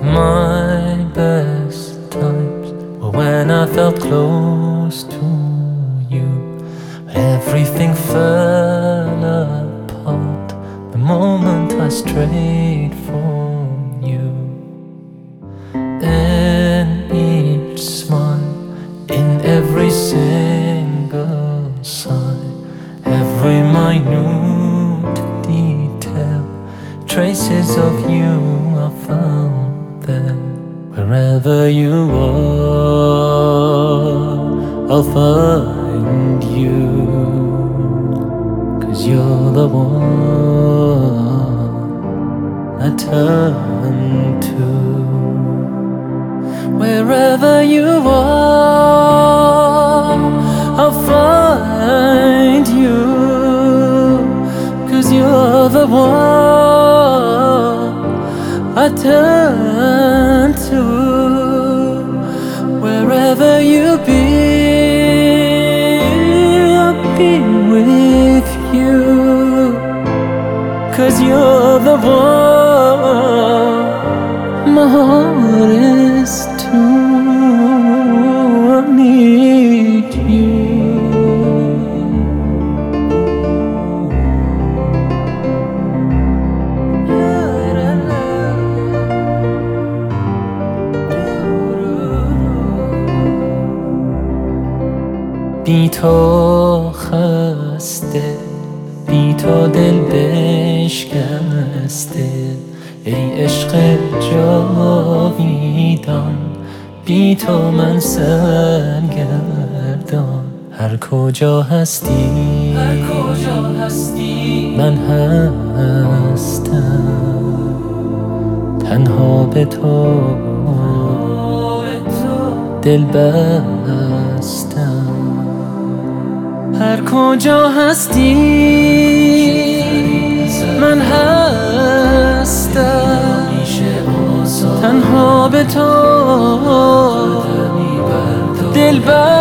My best times were when I felt close to you. Everything fell apart the moment I strayed from you. In each smile, in every single sigh, every minute detail, traces of you are found there. Wherever you are, I'll find you, 'cause you're the one I turn to. Wherever you are, I'll find you, 'cause you're the one I turn to. Wherever you be, I'll be with you, 'cause you're the one my heart is to. I need you. بی تو خسته، بی تو دل بشکسته، ای عشق جاویدان، بی تو من سرگردان. هر کجا هستی من هستم، تنها به تو دل بستم. هر کجا هستی من هستم، تنها به تو دل بستم.